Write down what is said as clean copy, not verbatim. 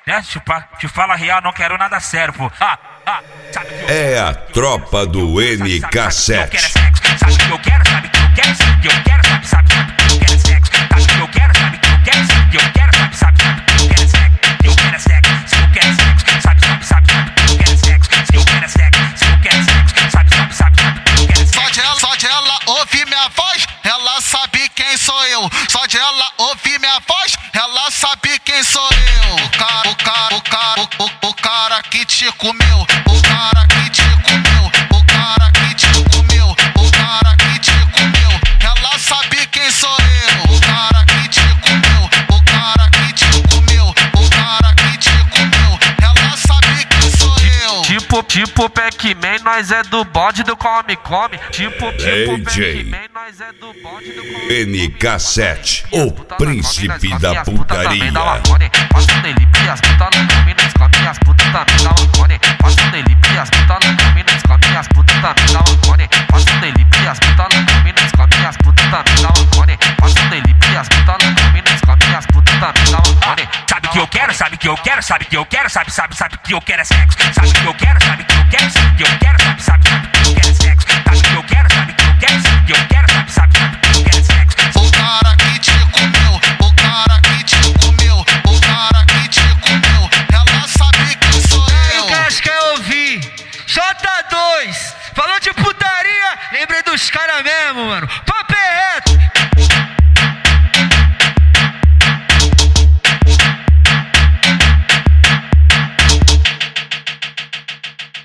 né? Te fala real, não quero nada sério, pô. É a tropa do NK7. Sabe o que eu quero, sabe o que eu quero, sabe o que eu quero, sabe o que eu quero é sexo. Sabe o que eu quero, sabe o que eu quero, sabe o que eu quero, sabe o que eu quero é sexo. Se eu quero é sexo, se eu quero é sexo, sabe o que eu quero é sexo. Se eu quero é sexo, se eu quero é sexo, sabe o que eu quero é sexo. Só de ela ouvir minha voz, ela sabe quem sou eu. Só de ela ouvir minha voz, ela sabe quem sou eu. O cara que te comeu, o cara que te comeu, o cara que te comeu, o cara que te comeu, ela sabe quem sou eu. O cara que te comeu, o cara que te comeu, o cara que te comeu, ela sabe quem sou eu. Tipo Pac-Man, nós é do bode do come-come. Tipo Pac-Man, nós é do bode do come-come. NK7, o príncipe da putaria. Passando ele e as putas não comem, nós come as putas também da Marconi. Passando ele e as putas não comem, nós come as putas também da Marconi. Passando ele e as putas não comem, nós come as putas também da Marconi. Passando ele e as putas não comem, nós come as putas também da Marconi. Sabe o que eu quero, sabe o que eu quero, sabe o que eu quero, sabe o que eu quero é sexo. Sabe o que eu quero, sabe o que eu quero, sabe o que eu quero, sabe o que eu quero é sexo. Sabe o que eu quero, sabe o que eu quero, sabe o que eu quero, sabe o que eu quero é sexo. O cara que te comeu, o cara que te comeu, o cara que te comeu, ela sabe quem sou eu. O Cash quer ouvir J2 falou de putaria, lembrei dos caras mesmo, mano. Papo é reto.